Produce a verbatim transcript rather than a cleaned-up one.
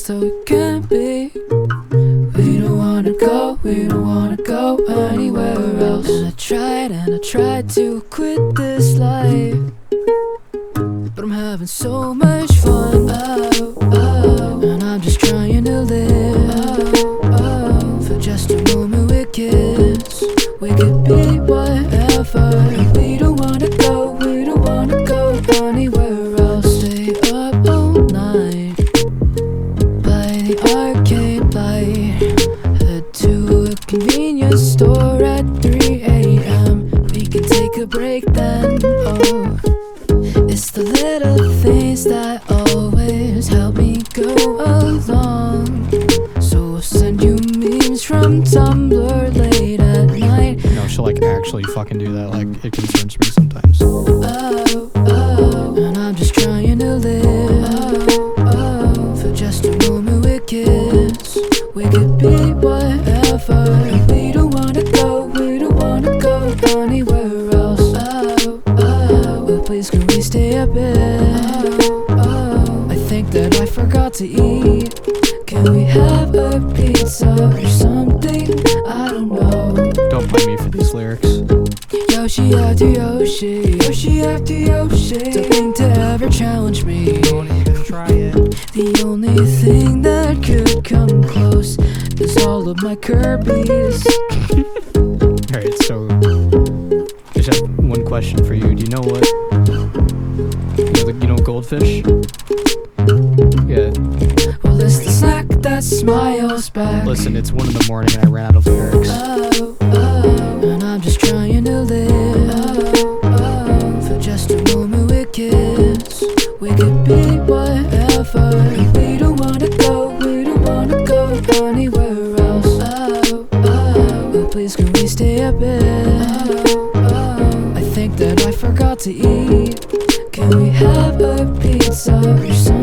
so it can't be. We don't wanna go, we don't wanna go anywhere else. And I tried and I tried to quit this life, but I'm having so much fun. Oh, oh, and I'm just trying to live. Oh, oh, for just a moment with kids. We could be whatever. We don't wanna go, we don't wanna go anywhere else. Stay up all night by the arcade light. Head to a convenience store at three a m We can take a break then. Oh, it's the little things that always help me go along. So I'll send you memes from Tumblr late at night. You know, she'll like actually fucking do that. Like, it concerns me sometimes. Oh, oh, and I'm just trying to live. Oh, oh, for just a moment with kids. We could be whatever. We don't wanna go, we don't wanna go anywhere else. Oh, oh, but please can we stay a bit? Oh, oh, I think that I forgot to eat. Can we have a pizza or something? I don't know. Don't blame me for these lyrics. Yoshi after Yoshi, Yoshi after Yoshi. Something to ever challenge me. Don't even try it. The only thing that could come close is all of my Kirby's. Alright, so I just have one question for you. Do you know what? You know, the, you know goldfish? Yeah. Well, it's the snack that smiles back. Listen, it's one in the morning and I ran out of lyrics. Oh, oh, and I'm just trying to live. Oh, oh, for just a moment with kids. We could be whatever. We don't wanna go, we don't wanna go anywhere else. Oh, oh, but please can we stay a bit? Oh, oh, I think that I forgot to eat. Can we have a pizza or something?